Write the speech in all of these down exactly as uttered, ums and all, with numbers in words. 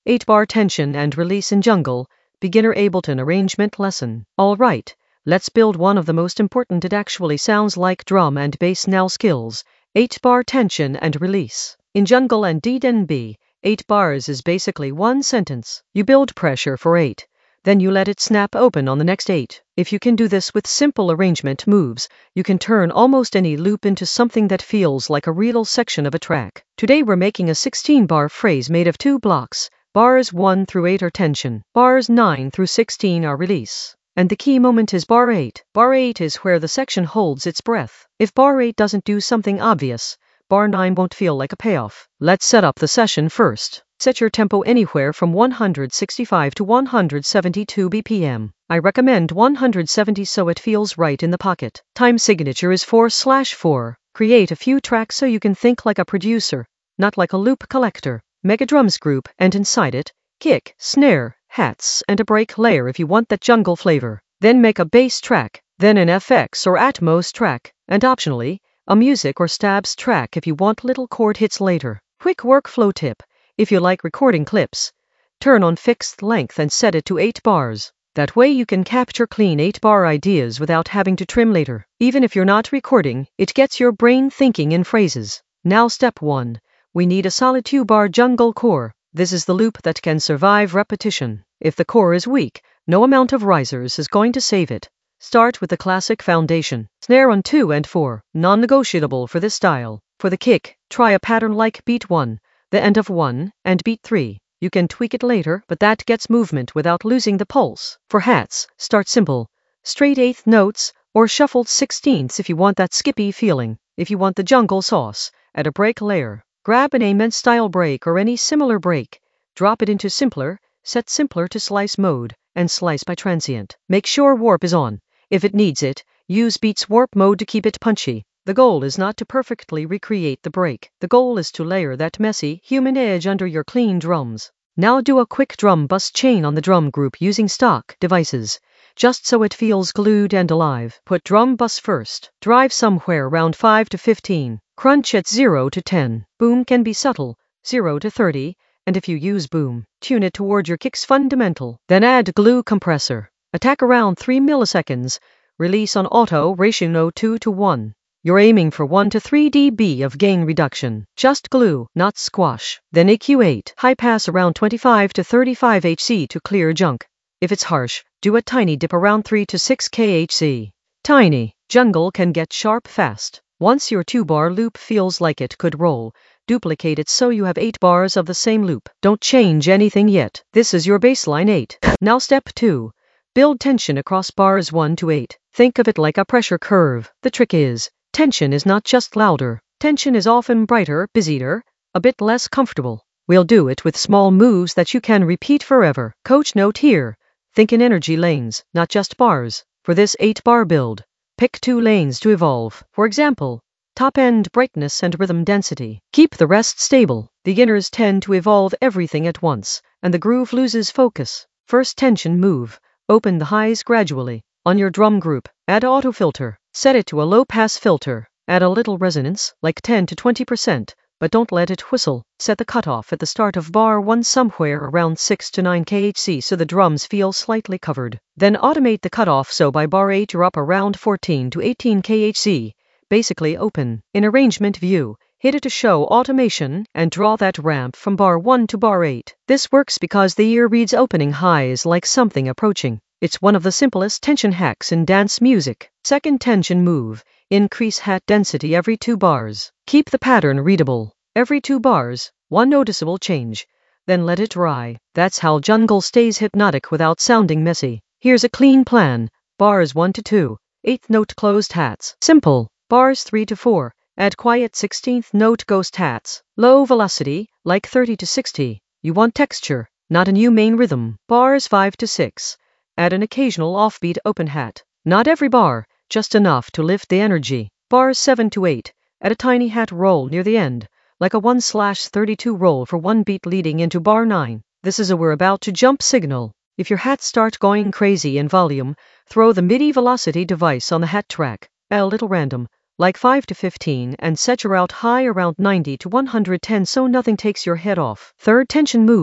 eight bar tension and release in jungle, beginner Ableton arrangement lesson. Alright, let's build one of the most important. It actually sounds like drum and bass now skills. eight bar tension and release. In jungle and D N B, eight bars is basically one sentence. You build pressure for eight. Then you let it snap open on the next eight. If you can do this with simple arrangement moves, you can turn almost any loop into something that feels like a real section of a track. Today we're making a sixteen bar phrase made of two blocks. Bars one through eight are tension. Bars nine through sixteen are release. And the key moment is bar eight. Bar eight is where the section holds its breath. If bar eight doesn't do something obvious, bar nine won't feel like a payoff. Let's set up the session first. Set your tempo anywhere from one hundred sixty-five to one hundred seventy-two B P M. I recommend one hundred seventy so it feels right in the pocket. Time signature is four slash four. Create a few tracks so you can think like a producer, not like a loop collector. Make a drums group and inside it, kick, snare, hats, and a break layer if you want that jungle flavor. Then make a bass track, then an F X or Atmos track, and optionally, a music or stabs track if you want little chord hits later. Quick workflow tip. If you like recording clips, turn on fixed length and set it to eight bars. That way you can capture clean eight bar ideas without having to trim later. Even if you're not recording, it gets your brain thinking in phrases. Now step one. We need a solid two bar jungle core. This is the loop that can survive repetition. If the core is weak, no amount of risers is going to save it. Start with the classic foundation. Snare on two and four, non-negotiable for this style. For the kick, try a pattern like beat one. The end of one, and beat three. You can tweak it later, but that gets movement without losing the pulse. For hats, start simple. Straight eighth notes, or shuffled sixteenths if you want that skippy feeling. If you want the jungle sauce, add a break layer. Grab an Amen style break or any similar break. Drop it into simpler, set simpler to slice mode, and slice by transient. Make sure warp is on. If it needs it, use beats warp mode to keep it punchy. The goal is not to perfectly recreate the break. The goal is to layer that messy, human edge under your clean drums. Now do a quick drum bus chain on the drum group using stock devices, just so it feels glued and alive. Put drum bus first. Drive somewhere around five to fifteen. Crunch at zero to ten. Boom can be subtle, zero to thirty, and if you use boom, tune it toward your kick's fundamental. Then add glue compressor. Attack around three milliseconds. Release on auto ratio two to one. You're aiming for one to three decibels of gain reduction. Just glue, not squash. Then E Q eight. High pass around twenty-five to thirty-five hertz to clear junk. If it's harsh, do a tiny dip around three to six kilohertz. Tiny. Jungle can get sharp fast. Once your two bar loop feels like it could roll, duplicate it so you have eight bars of the same loop. Don't change anything yet. This is your baseline eight. Now step two. Build tension across bars one to eight. Think of it like a pressure curve. The trick is, tension is not just louder. Tension is often brighter, busier, a bit less comfortable. We'll do it with small moves that you can repeat forever. Coach note here. Think in energy lanes, not just bars. For this eight bar build, pick two lanes to evolve. For example, top end brightness and rhythm density. Keep the rest stable. Beginners tend to evolve everything at once, and the groove loses focus. First tension move. Open the highs gradually. On your drum group, add auto filter. Set it to a low pass filter. Add a little resonance, like ten to twenty percent, but don't let it whistle. Set the cutoff at the start of bar one somewhere around six to nine kilohertz so the drums feel slightly covered. Then automate the cutoff so by bar eight you're up around fourteen to eighteen kilohertz, basically open. In arrangement view, hit it to show automation and draw that ramp from bar one to bar eight. This works because the ear reads opening highs like something approaching. It's one of the simplest tension hacks in dance music. Second tension move. Increase hat density every two bars. Keep the pattern readable. Every two bars, one noticeable change. Then let it dry. That's how jungle stays hypnotic without sounding messy. Here's a clean plan. Bars one to two. Eighth note closed hats. Simple. Bars three to four. Add quiet sixteenth note ghost hats. Low velocity, like thirty to sixty. You want texture, not a new main rhythm. Bars five to six. Add an occasional offbeat open hat. Not every bar, just enough to lift the energy. Bars seven to eight. Add a tiny hat roll near the end, like a one slash thirty-two roll for one beat leading into bar nine. This is a we're about to jump signal. If your hats start going crazy in volume, throw the MIDI velocity device on the hat track. Add a little random, like five to fifteen, and set your out high around ninety to one hundred ten so nothing takes your head off. Third tension move.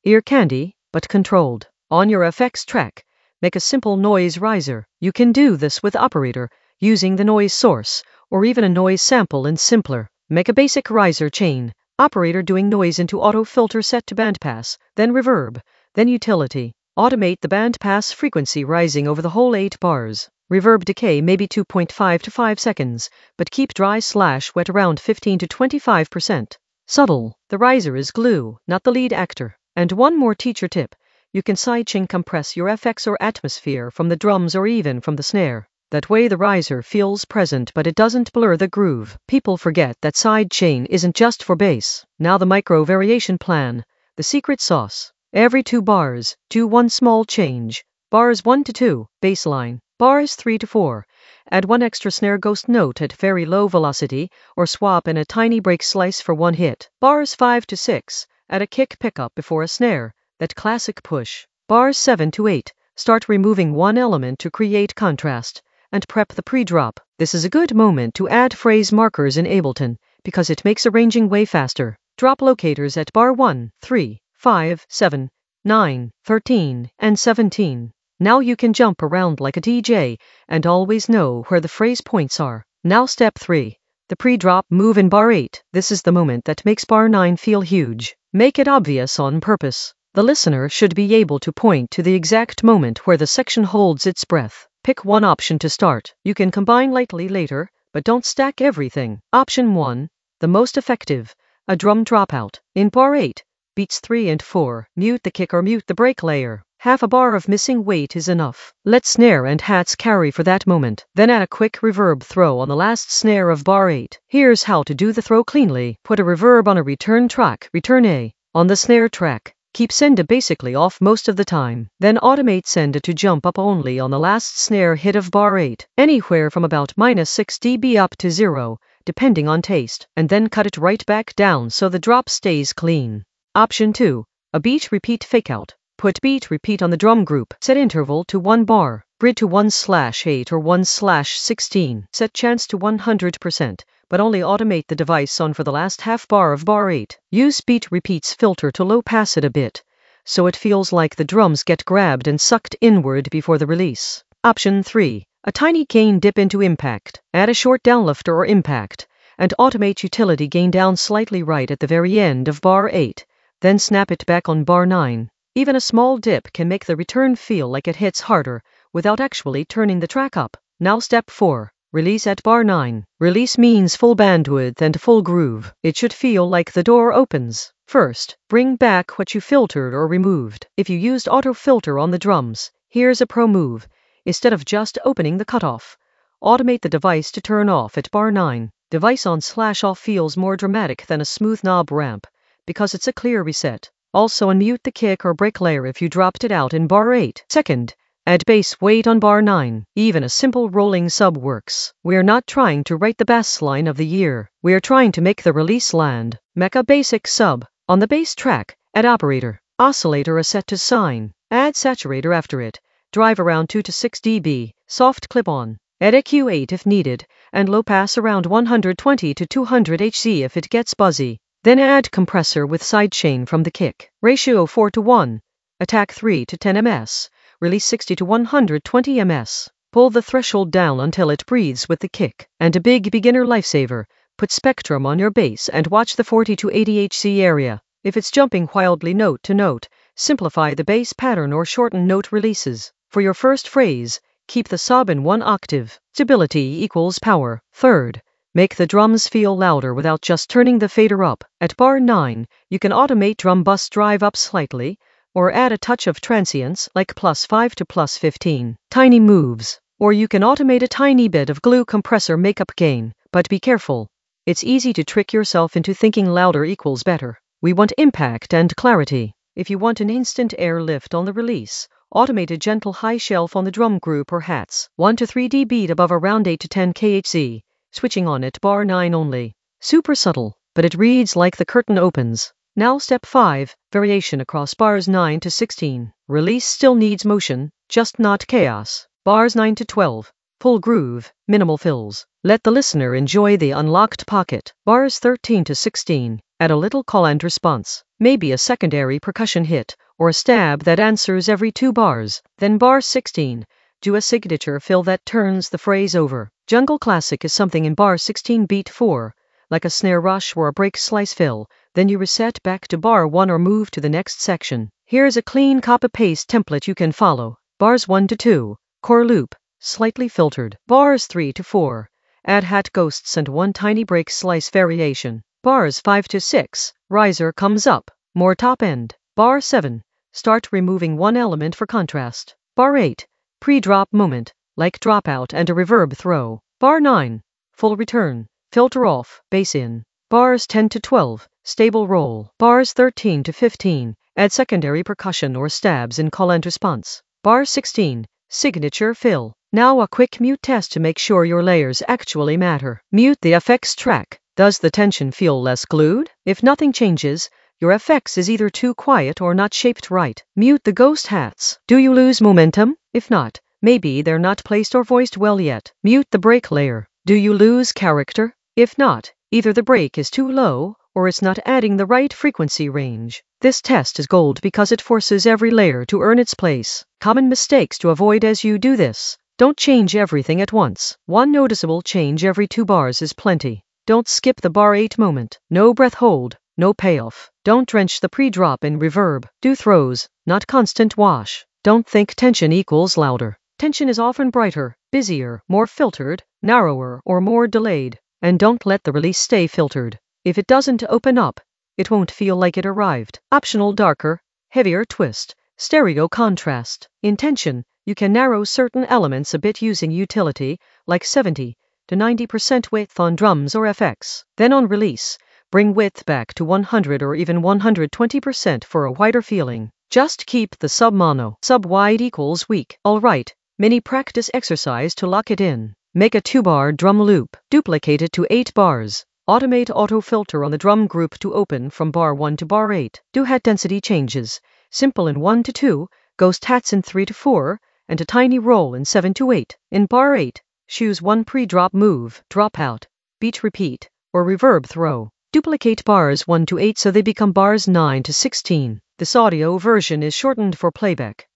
Ear candy, but controlled. On your effects track, make a simple noise riser. You can do this with operator, using the noise source, or even a noise sample and simpler. Make a basic riser chain. Operator doing noise into auto filter set to bandpass, then reverb, then utility. Automate the bandpass frequency rising over the whole eight bars. Reverb decay maybe two point five to five seconds, but keep dry slash wet around fifteen to twenty-five percent. Subtle. The riser is glue, not the lead actor. And one more teacher tip. You can sidechain compress your F X or atmosphere from the drums or even from the snare. That way the riser feels present but it doesn't blur the groove. People forget that sidechain isn't just for bass. Now the micro variation plan. The secret sauce. Every two bars, do one small change. Bars one to two, bassline. Bars three to four. Add one extra snare ghost note at very low velocity, or swap in a tiny break slice for one hit. Bars five to six. Add a kick pickup before a snare. That classic push. Bars seven to eight. Start removing one element to create contrast. And prep the pre-drop. This is a good moment to add phrase markers in Ableton, because it makes arranging way faster. Drop locators at bar one, three, five, seven, nine, thirteen, and seventeen. Now you can jump around like a D J, and always know where the phrase points are. Now step three. The pre-drop move in bar eight. This is the moment that makes bar nine feel huge. Make it obvious on purpose. The listener should be able to point to the exact moment where the section holds its breath. Pick one option to start. You can combine lightly later, but don't stack everything. Option one. The most effective. A drum dropout. In bar eight, beats three and four, mute the kick or mute the break layer. Half a bar of missing weight is enough. Let snare and hats carry for that moment. Then add a quick reverb throw on the last snare of bar eight. Here's how to do the throw cleanly. Put a reverb on a return track, return A, on the snare track. Keep send A basically off most of the time. Then automate send A to jump up only on the last snare hit of bar eight, anywhere from about minus six decibels up to zero, depending on taste, and then cut it right back down so the drop stays clean. Option two. A beat repeat fakeout. Put beat repeat on the drum group. Set interval to one bar. Grid to one slash eight or one slash sixteen. Set chance to one hundred percent. But only automate the device on for the last half bar of bar eight. Use beat repeats filter to low pass it a bit, so it feels like the drums get grabbed and sucked inward before the release. Option three. A tiny gain dip into impact. Add a short downlifter or impact, and automate utility gain down slightly right at the very end of bar eight, then snap it back on bar nine. Even a small dip can make the return feel like it hits harder, without actually turning the track up. Now step four. Release at bar nine. Release means full bandwidth and full groove. It should feel like the door opens. First, bring back what you filtered or removed. If you used auto filter on the drums, here's a pro move. Instead of just opening the cutoff, automate the device to turn off at bar nine. Device on slash off feels more dramatic than a smooth knob ramp, because it's a clear reset. Also unmute the kick or break layer if you dropped it out in bar eight. Second, add bass weight on bar nine. Even a simple rolling sub works. We're not trying to write the bass line of the year. We're trying to make the release land. Make a basic sub. On the bass track, add operator. Oscillator is set to sine. Add saturator after it. Drive around two to six decibels. Soft clip on. Add E Q eight if needed, and low pass around one hundred twenty to two hundred hertz if it gets buzzy. Then add compressor with sidechain from the kick. Ratio four to one. Attack three to ten meters. Release sixty to one hundred twenty meters. Pull the threshold down until it breathes with the kick. And a big beginner lifesaver. Put Spectrum on your bass and watch the forty to eighty hertz area. If it's jumping wildly note to note, simplify the bass pattern or shorten note releases. For your first phrase, keep the sub in one octave. Stability equals power. Third, make the drums feel louder without just turning the fader up. At bar nine, you can automate drum bus drive up slightly, or add a touch of transients like plus five to plus fifteen. Tiny moves. Or you can automate a tiny bit of glue compressor makeup gain, but be careful. It's easy to trick yourself into thinking louder equals better. We want impact and clarity. If you want an instant air lift on the release, automate a gentle high shelf on the drum group or hats, one to three decibels above around eight to ten kilohertz. Switching on at bar nine only. Super subtle, but it reads like the curtain opens. Now step five, variation across bars nine to sixteen. Release still needs motion, just not chaos. Bars nine to twelve, full groove, minimal fills. Let the listener enjoy the unlocked pocket. Bars thirteen to sixteen, add a little call and response. maybe a secondary percussion hit, or a stab that answers every two bars. Then bar sixteen, do a signature fill that turns the phrase over. Jungle classic is something in bar sixteen beat four, like a snare rush or a break slice fill, then you reset back to bar one or move to the next section. Here's a clean copy-paste template you can follow. Bars one to two, core loop, slightly filtered. Bars three to four, add hat ghosts and one tiny break slice variation. Bars five to six, riser comes up, more top end. Bar seven, start removing one element for contrast. Bar eight, pre-drop moment, like dropout and a reverb throw. Bar nine, full return, filter off, bass in. Bars ten to twelve, stable roll. Bars thirteen to fifteen, add secondary percussion or stabs in call and response. Bar sixteen, signature fill. Now a quick mute test to make sure your layers actually matter. Mute the F X track. Does the tension feel less glued? If nothing changes, your F X is either too quiet or not shaped right. Mute the ghost hats. Do you lose momentum? If not, maybe they're not placed or voiced well yet. Mute the break layer. Do you lose character? If not, either the break is too low or it's not adding the right frequency range. This test is gold because it forces every layer to earn its place. Common mistakes to avoid as you do this. Don't change everything at once. One noticeable change every two bars is plenty. Don't skip the bar eight moment. No breath hold, no payoff. Don't drench the pre-drop in reverb. Do throws, not constant wash. Don't think tension equals louder. Tension is often brighter, busier, more filtered, narrower, or more delayed. And don't let the release stay filtered. If it doesn't open up, it won't feel like it arrived. Optional darker, heavier twist, stereo contrast. In tension, you can narrow certain elements a bit using utility, like seventy to ninety percent width on drums or F X. Then on release, bring width back to one hundred or even one hundred twenty percent for a wider feeling. Just keep the sub-mono. Sub-wide equals weak. Alright, mini practice exercise to lock it in. Make a two-bar drum loop. Duplicate it to eight bars. Automate auto-filter on the drum group to open from bar one to bar eight. Do hat density changes. Simple in one to two, ghost hats in three to four, and a tiny roll in seven to eight. In bar eight, choose one pre-drop move, dropout, beat repeat, or reverb throw. Duplicate bars one to eight so they become bars nine to sixteen. This audio version is shortened for playback.